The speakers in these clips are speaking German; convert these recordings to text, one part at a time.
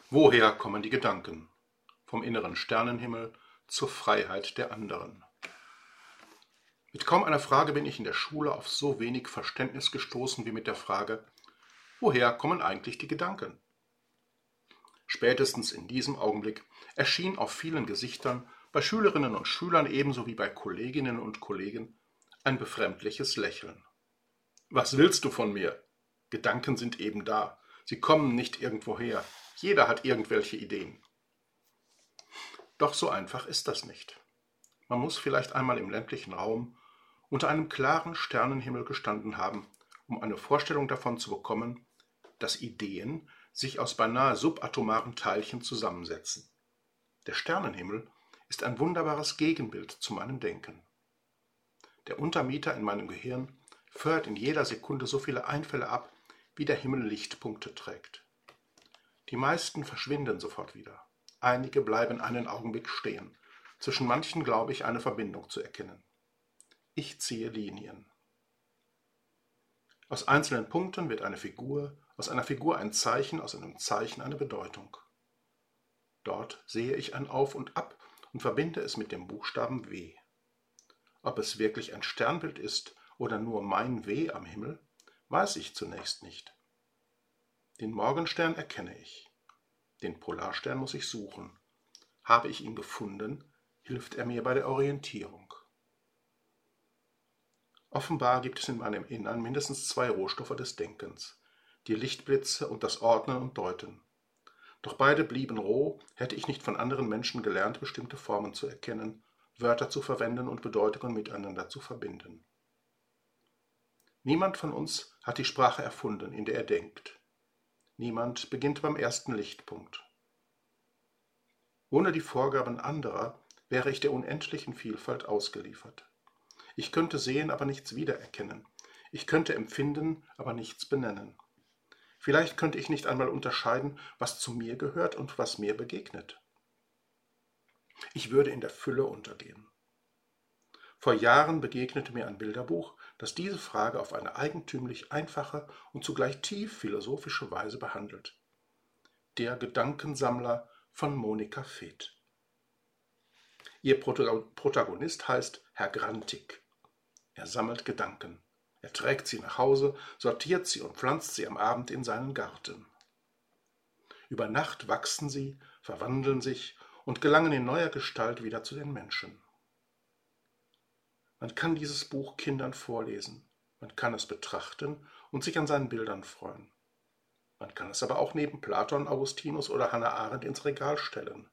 Woher kommen die Gedanken? Vom inneren Sternenhimmel zur Freiheit der anderen. Mit kaum einer Frage bin ich in der Schule auf so wenig Verständnis gestoßen wie mit der Frage: Woher kommen eigentlich die Gedanken? Spätestens in diesem Augenblick erschien auf vielen Gesichtern, bei Schülerinnen und Schülern ebenso wie bei Kolleginnen und Kollegen, ein befremdliches Lächeln. Was willst du von mir? Gedanken sind eben da. Sie kommen nicht irgendwoher. Jeder hat irgendwelche Ideen. Doch so einfach ist das nicht. Man muss vielleicht einmal im ländlichen Raum unter einem klaren Sternenhimmel gestanden haben, um eine Vorstellung davon zu bekommen, dass Ideen sich aus beinahe subatomaren Teilchen zusammensetzen. Der Sternenhimmel ist ein wunderbares Gegenbild zu meinem Denken. Der Untermieter in meinem Gehirn feuert in jeder Sekunde so viele Einfälle ab, wie der Himmel Lichtpunkte trägt. Die meisten verschwinden sofort wieder. Einige bleiben einen Augenblick stehen. Zwischen manchen glaube ich, eine Verbindung zu erkennen. Ich ziehe Linien. Aus einzelnen Punkten wird eine Figur, aus einer Figur ein Zeichen, aus einem Zeichen eine Bedeutung. Dort sehe ich ein Auf und Ab und verbinde es mit dem Buchstaben W. Ob es wirklich ein Sternbild ist oder nur mein W am Himmel, weiß ich zunächst nicht. Den Morgenstern erkenne ich. Den Polarstern muss ich suchen. Habe ich ihn gefunden, hilft er mir bei der Orientierung. Offenbar gibt es in meinem Innern mindestens zwei Rohstoffe des Denkens, die Lichtblitze und das Ordnen und Deuten. Doch beide blieben roh, hätte ich nicht von anderen Menschen gelernt, bestimmte Formen zu erkennen, Wörter zu verwenden und Bedeutungen miteinander zu verbinden. Niemand von uns hat die Sprache erfunden, in der er denkt. Niemand beginnt beim ersten Lichtpunkt. Ohne die Vorgaben anderer wäre ich der unendlichen Vielfalt ausgeliefert. Ich könnte sehen, aber nichts wiedererkennen. Ich könnte empfinden, aber nichts benennen. Vielleicht könnte ich nicht einmal unterscheiden, was zu mir gehört und was mir begegnet. Ich würde in der Fülle untergehen. Vor Jahren begegnete mir ein Bilderbuch, das diese Frage auf eine eigentümlich einfache und zugleich tief philosophische Weise behandelt. Der Gedankensammler von Monika Feeth. Ihr Protagonist heißt Herr Grantig. Er sammelt Gedanken. Er trägt sie nach Hause, sortiert sie und pflanzt sie am Abend in seinen Garten. Über Nacht wachsen sie, verwandeln sich und gelangen in neuer Gestalt wieder zu den Menschen. Man kann dieses Buch Kindern vorlesen, man kann es betrachten und sich an seinen Bildern freuen. Man kann es aber auch neben Platon, Augustinus oder Hannah Arendt ins Regal stellen.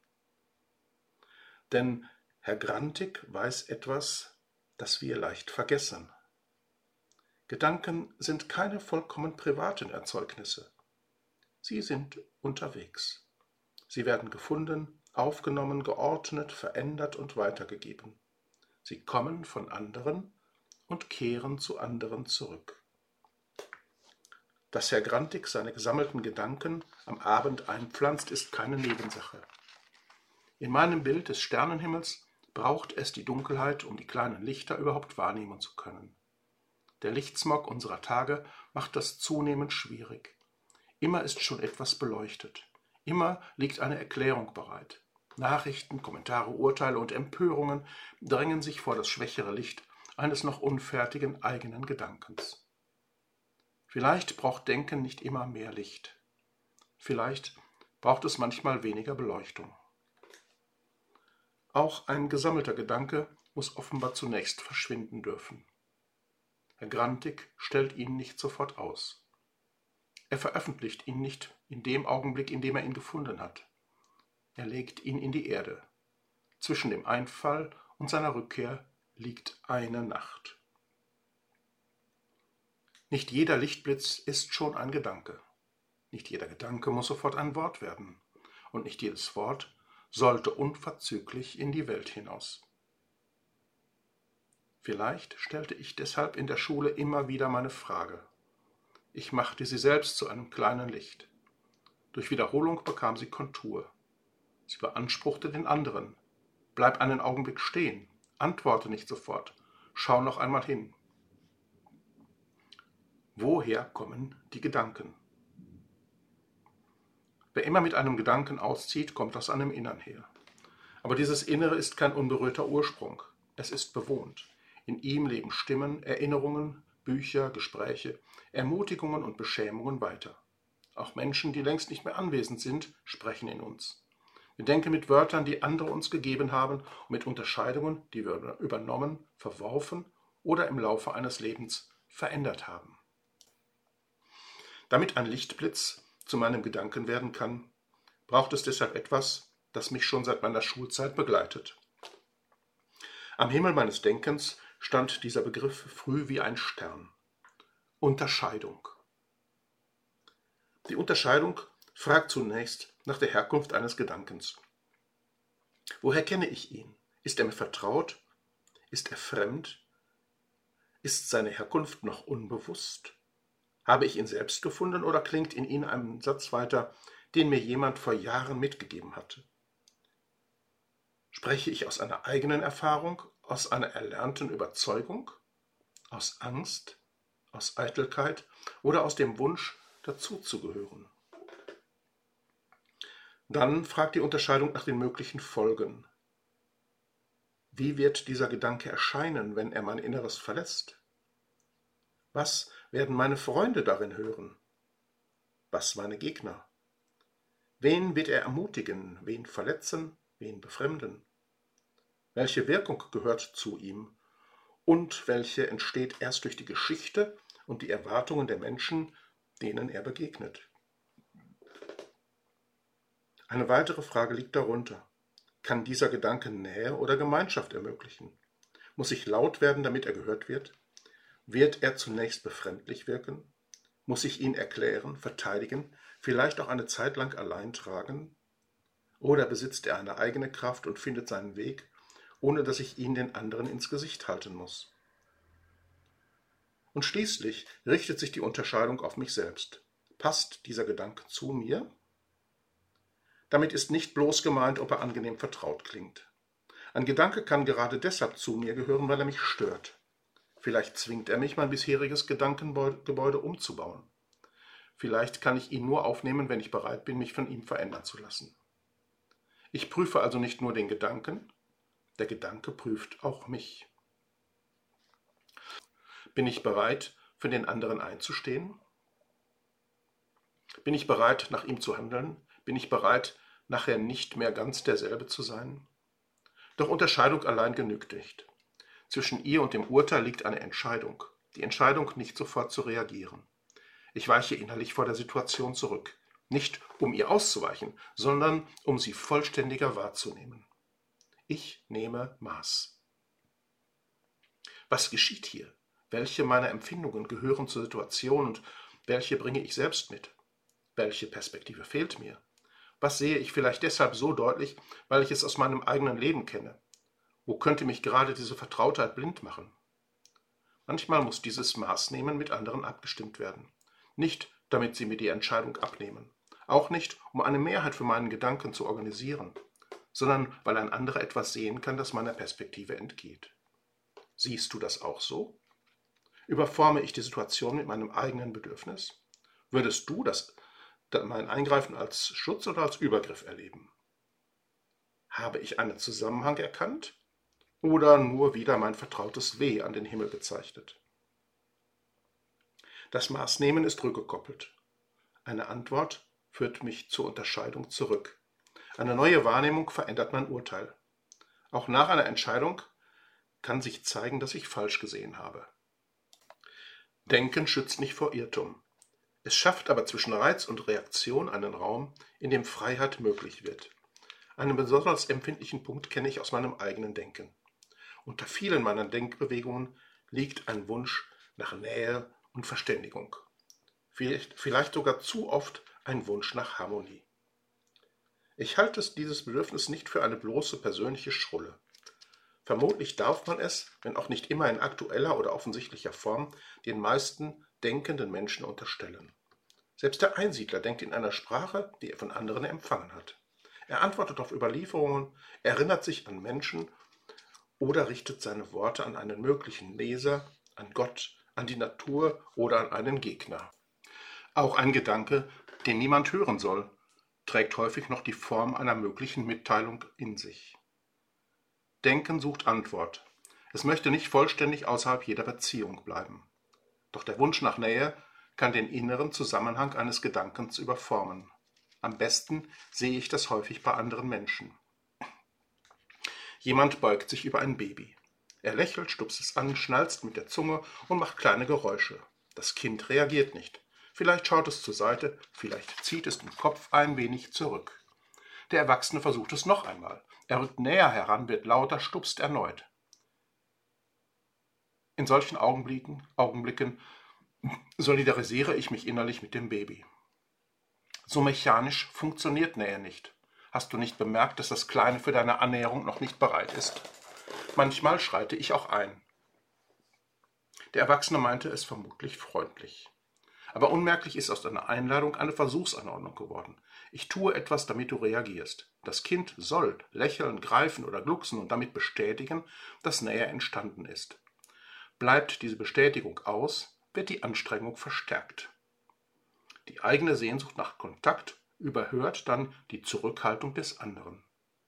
Denn Herr Grantig weiß etwas, das wir leicht vergessen. Gedanken sind keine vollkommen privaten Erzeugnisse. Sie sind unterwegs. Sie werden gefunden, aufgenommen, geordnet, verändert und weitergegeben. Sie kommen von anderen und kehren zu anderen zurück. Dass Herr Grantig seine gesammelten Gedanken am Abend einpflanzt, ist keine Nebensache. In meinem Bild des Sternenhimmels braucht es die Dunkelheit, um die kleinen Lichter überhaupt wahrnehmen zu können. Der Lichtsmog unserer Tage macht das zunehmend schwierig. Immer ist schon etwas beleuchtet. Immer liegt eine Erklärung bereit. Nachrichten, Kommentare, Urteile und Empörungen drängen sich vor das schwächere Licht eines noch unfertigen eigenen Gedankens. Vielleicht braucht Denken nicht immer mehr Licht. Vielleicht braucht es manchmal weniger Beleuchtung. Auch ein gesammelter Gedanke muss offenbar zunächst verschwinden dürfen. Herr Grantig stellt ihn nicht sofort aus. Er veröffentlicht ihn nicht in dem Augenblick, in dem er ihn gefunden hat. Er legt ihn in die Erde. Zwischen dem Einfall und seiner Rückkehr liegt eine Nacht. Nicht jeder Lichtblitz ist schon ein Gedanke. Nicht jeder Gedanke muss sofort ein Wort werden. Und nicht jedes Wort sollte unverzüglich in die Welt hinaus. Vielleicht stellte ich deshalb in der Schule immer wieder meine Frage. Ich machte sie selbst zu einem kleinen Licht. Durch Wiederholung bekam sie Kontur. Sie beanspruchte den anderen. Bleib einen Augenblick stehen, antworte nicht sofort, schau noch einmal hin. Woher kommen die Gedanken? Wer immer mit einem Gedanken auszieht, kommt aus einem Innern her. Aber dieses Innere ist kein unberührter Ursprung. Es ist bewohnt. In ihm leben Stimmen, Erinnerungen, Bücher, Gespräche, Ermutigungen und Beschämungen weiter. Auch Menschen, die längst nicht mehr anwesend sind, sprechen in uns. Wir denken mit Wörtern, die andere uns gegeben haben, und mit Unterscheidungen, die wir übernommen, verworfen oder im Laufe eines Lebens verändert haben. Damit ein Lichtblitz zu meinem Gedanken werden kann, braucht es deshalb etwas, das mich schon seit meiner Schulzeit begleitet. Am Himmel meines Denkens stand dieser Begriff früh wie ein Stern. Unterscheidung. Die Unterscheidung fragt zunächst nach der Herkunft eines Gedankens. Woher kenne ich ihn? Ist er mir vertraut? Ist er fremd? Ist seine Herkunft noch unbewusst? Habe ich ihn selbst gefunden oder klingt in ihm ein Satz weiter, den mir jemand vor Jahren mitgegeben hatte? Spreche ich aus einer eigenen Erfahrung, aus einer erlernten Überzeugung, aus Angst, aus Eitelkeit oder aus dem Wunsch, dazuzugehören? Dann fragt die Unterscheidung nach den möglichen Folgen. Wie wird dieser Gedanke erscheinen, wenn er mein Inneres verlässt? Was werden meine Freunde darin hören? Was meine Gegner? Wen wird er ermutigen, wen verletzen, wen befremden? Welche Wirkung gehört zu ihm und welche entsteht erst durch die Geschichte und die Erwartungen der Menschen, denen er begegnet? Eine weitere Frage liegt darunter. Kann dieser Gedanke Nähe oder Gemeinschaft ermöglichen? Muss ich laut werden, damit er gehört wird? Wird er zunächst befremdlich wirken? Muss ich ihn erklären, verteidigen, vielleicht auch eine Zeit lang allein tragen? Oder besitzt er eine eigene Kraft und findet seinen Weg, ohne dass ich ihn den anderen ins Gesicht halten muss? Und schließlich richtet sich die Unterscheidung auf mich selbst. Passt dieser Gedanke zu mir? Damit ist nicht bloß gemeint, ob er angenehm vertraut klingt. Ein Gedanke kann gerade deshalb zu mir gehören, weil er mich stört. Vielleicht zwingt er mich, mein bisheriges Gedankengebäude umzubauen. Vielleicht kann ich ihn nur aufnehmen, wenn ich bereit bin, mich von ihm verändern zu lassen. Ich prüfe also nicht nur den Gedanken, der Gedanke prüft auch mich. Bin ich bereit, für den anderen einzustehen? Bin ich bereit, nach ihm zu handeln? Bin ich bereit, nachher nicht mehr ganz derselbe zu sein? Doch Unterscheidung allein genügt nicht. Zwischen ihr und dem Urteil liegt eine Entscheidung. Die Entscheidung, nicht sofort zu reagieren. Ich weiche innerlich vor der Situation zurück. Nicht, um ihr auszuweichen, sondern um sie vollständiger wahrzunehmen. Ich nehme Maß. Was geschieht hier? Welche meiner Empfindungen gehören zur Situation und welche bringe ich selbst mit? Welche Perspektive fehlt mir? Was sehe ich vielleicht deshalb so deutlich, weil ich es aus meinem eigenen Leben kenne? Wo könnte mich gerade diese Vertrautheit blind machen? Manchmal muss dieses Maßnehmen mit anderen abgestimmt werden. Nicht, damit sie mir die Entscheidung abnehmen. Auch nicht, um eine Mehrheit für meinen Gedanken zu organisieren, sondern weil ein anderer etwas sehen kann, das meiner Perspektive entgeht. Siehst du das auch so? Überforme ich die Situation mit meinem eigenen Bedürfnis? Würdest du mein Eingreifen als Schutz oder als Übergriff erleben? Habe ich einen Zusammenhang erkannt oder nur wieder mein vertrautes Weh an den Himmel gezeichnet? Das Maßnehmen ist rückgekoppelt. Eine Antwort führt mich zur Unterscheidung zurück. Eine neue Wahrnehmung verändert mein Urteil. Auch nach einer Entscheidung kann sich zeigen, dass ich falsch gesehen habe. Denken schützt nicht vor Irrtum. Es schafft aber zwischen Reiz und Reaktion einen Raum, in dem Freiheit möglich wird. Einen besonders empfindlichen Punkt kenne ich aus meinem eigenen Denken. Unter vielen meiner Denkbewegungen liegt ein Wunsch nach Nähe und Verständigung. Vielleicht sogar zu oft ein Wunsch nach Harmonie. Ich halte dieses Bedürfnis nicht für eine bloße persönliche Schrulle. Vermutlich darf man es, wenn auch nicht immer in aktueller oder offensichtlicher Form, den meisten denkenden Menschen unterstellen. Selbst der Einsiedler denkt in einer Sprache, die er von anderen empfangen hat. Er antwortet auf Überlieferungen, erinnert sich an Menschen oder richtet seine Worte an einen möglichen Leser, an Gott, an die Natur oder an einen Gegner. Auch ein Gedanke, den niemand hören soll, trägt häufig noch die Form einer möglichen Mitteilung in sich. Denken sucht Antwort. Es möchte nicht vollständig außerhalb jeder Beziehung bleiben. Doch der Wunsch nach Nähe kann den inneren Zusammenhang eines Gedankens überformen. Am besten sehe ich das häufig bei anderen Menschen. Jemand beugt sich über ein Baby. Er lächelt, stupst es an, schnalzt mit der Zunge und macht kleine Geräusche. Das Kind reagiert nicht. Vielleicht schaut es zur Seite, vielleicht zieht es den Kopf ein wenig zurück. Der Erwachsene versucht es noch einmal. Er rückt näher heran, wird lauter, stupst erneut. In solchen Augenblicken solidarisiere ich mich innerlich mit dem Baby. So mechanisch funktioniert Nähe nicht. Hast du nicht bemerkt, dass das Kleine für deine Annäherung noch nicht bereit ist? Manchmal schreite ich auch ein. Der Erwachsene meinte es vermutlich freundlich. Aber unmerklich ist aus einer Einladung eine Versuchsanordnung geworden. Ich tue etwas, damit du reagierst. Das Kind soll lächeln, greifen oder glucksen und damit bestätigen, dass Nähe entstanden ist. Bleibt diese Bestätigung aus, wird die Anstrengung verstärkt. Die eigene Sehnsucht nach Kontakt überhört dann die Zurückhaltung des anderen.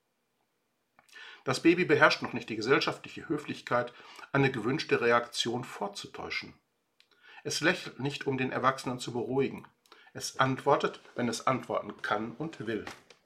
Das Baby beherrscht noch nicht die gesellschaftliche Höflichkeit, eine gewünschte Reaktion vorzutäuschen. Es lächelt nicht, um den Erwachsenen zu beruhigen. Es antwortet, wenn es antworten kann und will.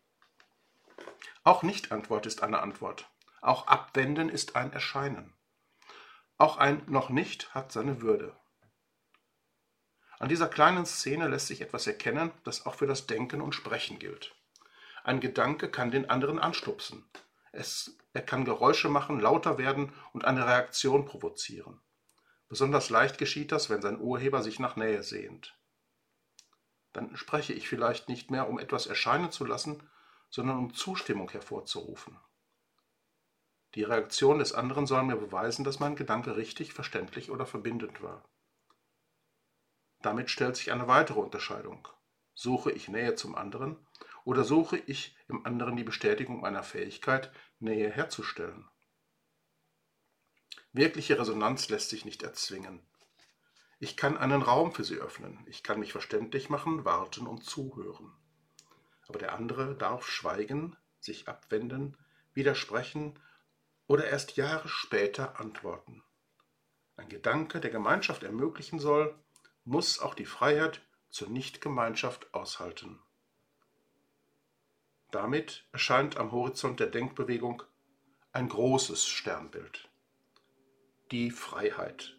Auch Nicht-Antwort ist eine Antwort. Auch Abwenden ist ein Erscheinen. Auch ein noch nicht hat seine Würde. An dieser kleinen Szene lässt sich etwas erkennen, das auch für das Denken und Sprechen gilt. Ein Gedanke kann den anderen anstupsen. Er kann Geräusche machen, lauter werden und eine Reaktion provozieren. Besonders leicht geschieht das, wenn sein Urheber sich nach Nähe sehnt. Dann spreche ich vielleicht nicht mehr, um etwas erscheinen zu lassen, sondern um Zustimmung hervorzurufen. Die Reaktion des anderen soll mir beweisen, dass mein Gedanke richtig, verständlich oder verbindend war. Damit stellt sich eine weitere Unterscheidung. Suche ich Nähe zum anderen oder suche ich im anderen die Bestätigung meiner Fähigkeit, Nähe herzustellen? Wirkliche Resonanz lässt sich nicht erzwingen. Ich kann einen Raum für sie öffnen, ich kann mich verständlich machen, warten und zuhören. Aber der andere darf schweigen, sich abwenden, widersprechen oder erst Jahre später antworten. Ein Gedanke, der Gemeinschaft ermöglichen soll, muss auch die Freiheit zur Nichtgemeinschaft aushalten. Damit erscheint am Horizont der Denkbewegung ein großes Sternbild. Die Freiheit.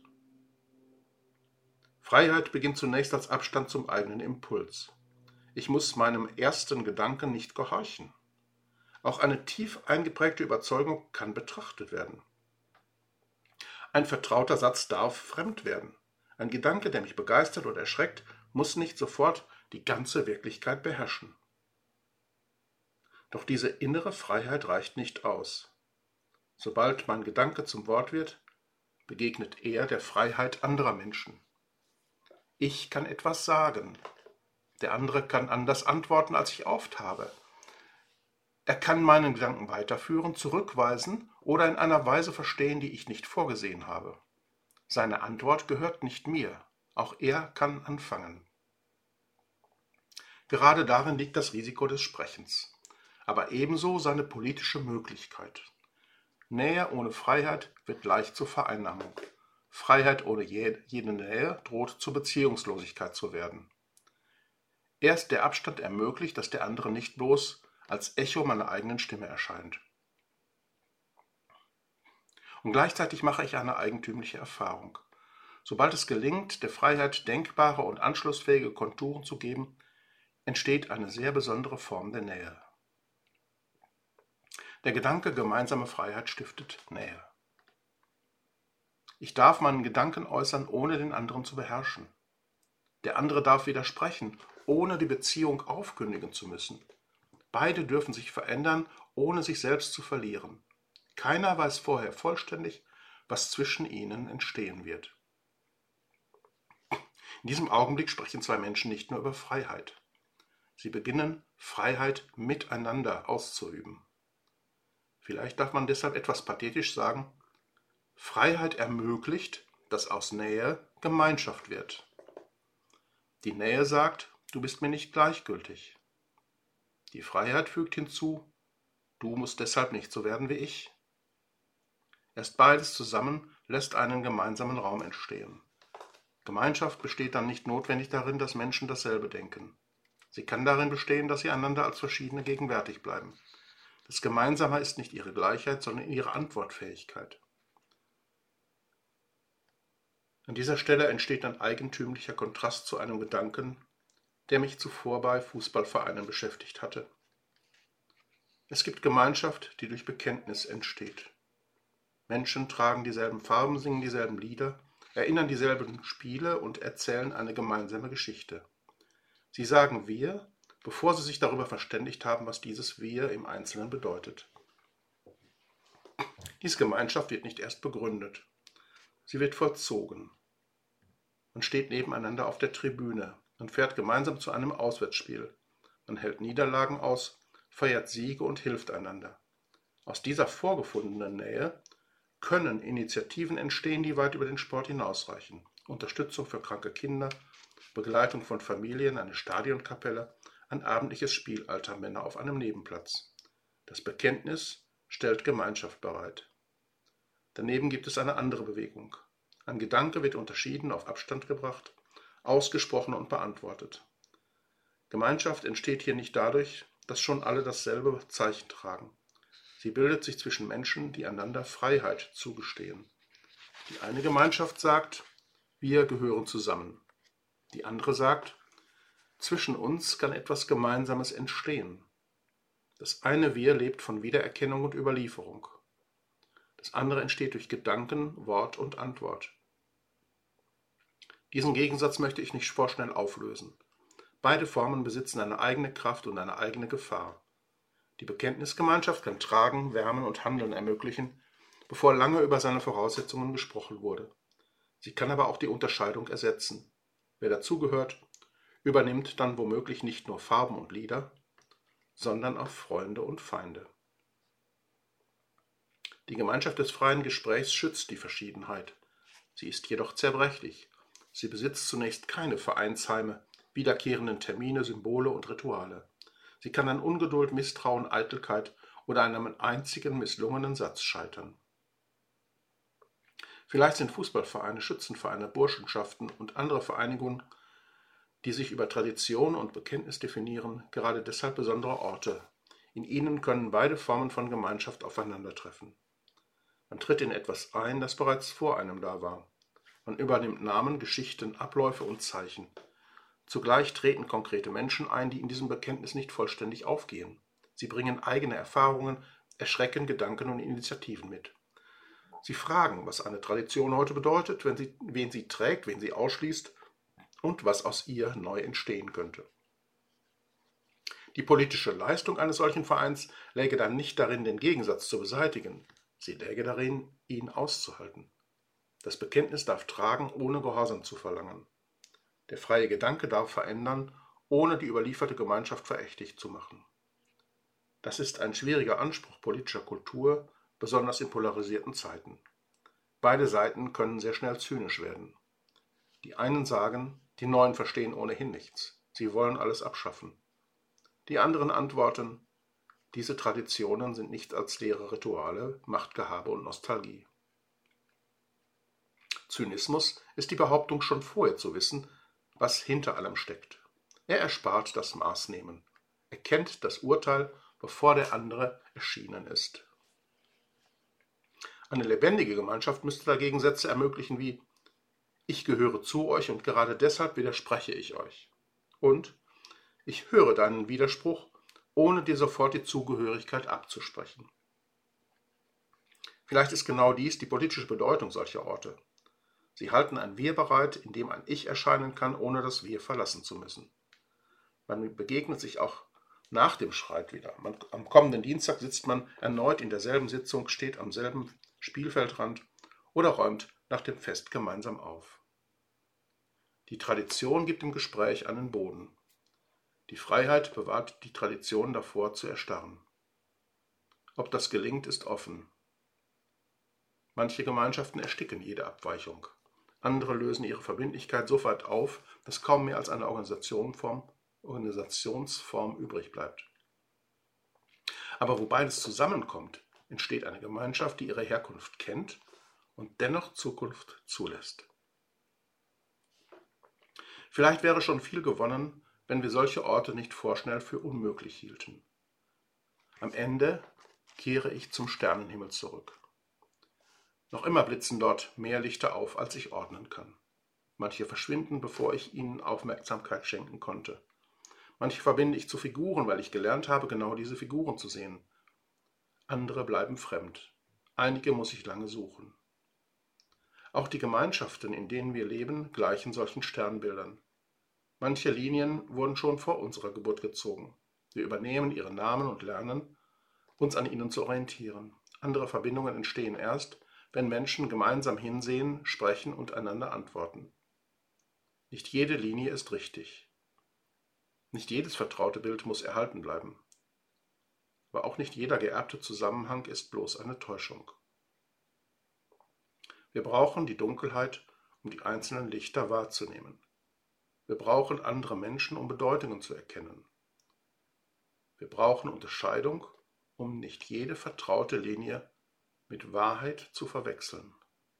Freiheit beginnt zunächst als Abstand zum eigenen Impuls. Ich muss meinem ersten Gedanken nicht gehorchen. Auch eine tief eingeprägte Überzeugung kann betrachtet werden. Ein vertrauter Satz darf fremd werden. Ein Gedanke, der mich begeistert oder erschreckt, muss nicht sofort die ganze Wirklichkeit beherrschen. Doch diese innere Freiheit reicht nicht aus. Sobald mein Gedanke zum Wort wird, begegnet er der Freiheit anderer Menschen. Ich kann etwas sagen. Der andere kann anders antworten, als ich oft habe. Er kann meinen Gedanken weiterführen, zurückweisen oder in einer Weise verstehen, die ich nicht vorgesehen habe. Seine Antwort gehört nicht mir. Auch er kann anfangen. Gerade darin liegt das Risiko des Sprechens, aber ebenso seine politische Möglichkeit. Nähe ohne Freiheit wird leicht zur Vereinnahmung. Freiheit ohne jede Nähe droht zur Beziehungslosigkeit zu werden. Erst der Abstand ermöglicht, dass der andere nicht bloß als Echo meiner eigenen Stimme erscheint. Und gleichzeitig mache ich eine eigentümliche Erfahrung. Sobald es gelingt, der Freiheit denkbare und anschlussfähige Konturen zu geben, entsteht eine sehr besondere Form der Nähe. Der Gedanke gemeinsame Freiheit stiftet Nähe. Ich darf meinen Gedanken äußern, ohne den anderen zu beherrschen. Der andere darf widersprechen, ohne die Beziehung aufkündigen zu müssen. Beide dürfen sich verändern, ohne sich selbst zu verlieren. Keiner weiß vorher vollständig, was zwischen ihnen entstehen wird. In diesem Augenblick sprechen zwei Menschen nicht nur über Freiheit. Sie beginnen, Freiheit miteinander auszuüben. Vielleicht darf man deshalb etwas pathetisch sagen, Freiheit ermöglicht, dass aus Nähe Gemeinschaft wird. Die Nähe sagt, du bist mir nicht gleichgültig. Die Freiheit fügt hinzu, du musst deshalb nicht so werden wie ich. Erst beides zusammen lässt einen gemeinsamen Raum entstehen. Gemeinschaft besteht dann nicht notwendig darin, dass Menschen dasselbe denken. Sie kann darin bestehen, dass sie einander als Verschiedene gegenwärtig bleiben. Das Gemeinsame ist nicht ihre Gleichheit, sondern ihre Antwortfähigkeit. An dieser Stelle entsteht ein eigentümlicher Kontrast zu einem Gedanken, der mich zuvor bei Fußballvereinen beschäftigt hatte. Es gibt Gemeinschaft, die durch Bekenntnis entsteht. Menschen tragen dieselben Farben, singen dieselben Lieder, erinnern dieselben Spiele und erzählen eine gemeinsame Geschichte. Sie sagen wir, bevor sie sich darüber verständigt haben, was dieses wir im Einzelnen bedeutet. Diese Gemeinschaft wird nicht erst begründet, sie wird vollzogen. Man steht nebeneinander auf der Tribüne, man fährt gemeinsam zu einem Auswärtsspiel, man hält Niederlagen aus, feiert Siege und hilft einander. Aus dieser vorgefundenen Nähe können Initiativen entstehen, die weit über den Sport hinausreichen. Unterstützung für kranke Kinder, Begleitung von Familien, eine Stadionkapelle, ein abendliches Spiel alter Männer auf einem Nebenplatz. Das Bekenntnis stellt Gemeinschaft bereit. Daneben gibt es eine andere Bewegung. Ein Gedanke wird unterschieden, auf Abstand gebracht, ausgesprochen und beantwortet. Gemeinschaft entsteht hier nicht dadurch, dass schon alle dasselbe Zeichen tragen. Sie bildet sich zwischen Menschen, die einander Freiheit zugestehen. Die eine Gemeinschaft sagt, wir gehören zusammen. Die andere sagt, zwischen uns kann etwas Gemeinsames entstehen. Das eine Wir lebt von Wiedererkennung und Überlieferung. Das andere entsteht durch Gedanken, Wort und Antwort. Diesen Gegensatz möchte ich nicht vorschnell auflösen. Beide Formen besitzen eine eigene Kraft und eine eigene Gefahr. Die Bekenntnisgemeinschaft kann Tragen, Wärmen und Handeln ermöglichen, bevor lange über seine Voraussetzungen gesprochen wurde. Sie kann aber auch die Unterscheidung ersetzen. Wer dazugehört, übernimmt dann womöglich nicht nur Farben und Lieder, sondern auch Freunde und Feinde. Die Gemeinschaft des freien Gesprächs schützt die Verschiedenheit. Sie ist jedoch zerbrechlich. Sie besitzt zunächst keine Vereinsheime, wiederkehrenden Termine, Symbole und Rituale. Sie kann an Ungeduld, Misstrauen, Eitelkeit oder einem einzigen misslungenen Satz scheitern. Vielleicht sind Fußballvereine, Schützenvereine, Burschenschaften und andere Vereinigungen, die sich über Tradition und Bekenntnis definieren, gerade deshalb besondere Orte. In ihnen können beide Formen von Gemeinschaft aufeinandertreffen. Man tritt in etwas ein, das bereits vor einem da war. Man übernimmt Namen, Geschichten, Abläufe und Zeichen. Zugleich treten konkrete Menschen ein, die in diesem Bekenntnis nicht vollständig aufgehen. Sie bringen eigene Erfahrungen, Erschrecken, Gedanken und Initiativen mit. Sie fragen, was eine Tradition heute bedeutet, wen sie trägt, wen sie ausschließt und was aus ihr neu entstehen könnte. Die politische Leistung eines solchen Vereins läge dann nicht darin, den Gegensatz zu beseitigen, sie läge darin, ihn auszuhalten. Das Bekenntnis darf tragen, ohne Gehorsam zu verlangen. Der freie Gedanke darf verändern, ohne die überlieferte Gemeinschaft verächtlich zu machen. Das ist ein schwieriger Anspruch politischer Kultur, besonders in polarisierten Zeiten. Beide Seiten können sehr schnell zynisch werden. Die einen sagen, die Neuen verstehen ohnehin nichts, sie wollen alles abschaffen. Die anderen antworten, diese Traditionen sind nichts als leere Rituale, Machtgehabe und Nostalgie. Zynismus ist die Behauptung, schon vorher zu wissen, was hinter allem steckt. Er erspart das Maßnehmen. Er kennt das Urteil, bevor der andere erschienen ist. Eine lebendige Gemeinschaft müsste dagegen Sätze ermöglichen wie: Ich gehöre zu euch und gerade deshalb widerspreche ich euch. Und ich höre deinen Widerspruch, ohne dir sofort die Zugehörigkeit abzusprechen. Vielleicht ist genau dies die politische Bedeutung solcher Orte. Sie halten ein Wir bereit, in dem ein Ich erscheinen kann, ohne das Wir verlassen zu müssen. Man begegnet sich auch nach dem Streit wieder. Am kommenden Dienstag sitzt man erneut in derselben Sitzung, steht am selben Spielfeldrand oder räumt nach dem Fest gemeinsam auf. Die Tradition gibt dem Gespräch einen Boden. Die Freiheit bewahrt die Tradition davor zu erstarren. Ob das gelingt, ist offen. Manche Gemeinschaften ersticken jede Abweichung. Andere lösen ihre Verbindlichkeit so weit auf, dass kaum mehr als eine Organisationsform übrig bleibt. Aber wo beides zusammenkommt, entsteht eine Gemeinschaft, die ihre Herkunft kennt und dennoch Zukunft zulässt. Vielleicht wäre schon viel gewonnen, wenn wir solche Orte nicht vorschnell für unmöglich hielten. Am Ende kehre ich zum Sternenhimmel zurück. Noch immer blitzen dort mehr Lichter auf, als ich ordnen kann. Manche verschwinden, bevor ich ihnen Aufmerksamkeit schenken konnte. Manche verbinde ich zu Figuren, weil ich gelernt habe, genau diese Figuren zu sehen. Andere bleiben fremd. Einige muss ich lange suchen. Auch die Gemeinschaften, in denen wir leben, gleichen solchen Sternbildern. Manche Linien wurden schon vor unserer Geburt gezogen. Wir übernehmen ihre Namen und lernen, uns an ihnen zu orientieren. Andere Verbindungen entstehen erst, wenn Menschen gemeinsam hinsehen, sprechen und einander antworten. Nicht jede Linie ist richtig. Nicht jedes vertraute Bild muss erhalten bleiben. Aber auch nicht jeder geerbte Zusammenhang ist bloß eine Täuschung. Wir brauchen die Dunkelheit, um die einzelnen Lichter wahrzunehmen. Wir brauchen andere Menschen, um Bedeutungen zu erkennen. Wir brauchen Unterscheidung, um nicht jede vertraute Linie mit Wahrheit zu verwechseln.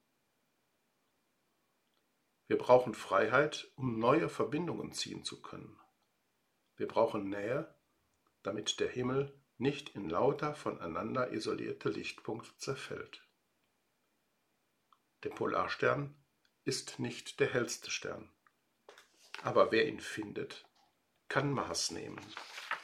Wir brauchen Freiheit, um neue Verbindungen ziehen zu können. Wir brauchen Nähe, damit der Himmel nicht in lauter voneinander isolierte Lichtpunkte zerfällt. Der Polarstern ist nicht der hellste Stern, aber wer ihn findet, kann Maß nehmen.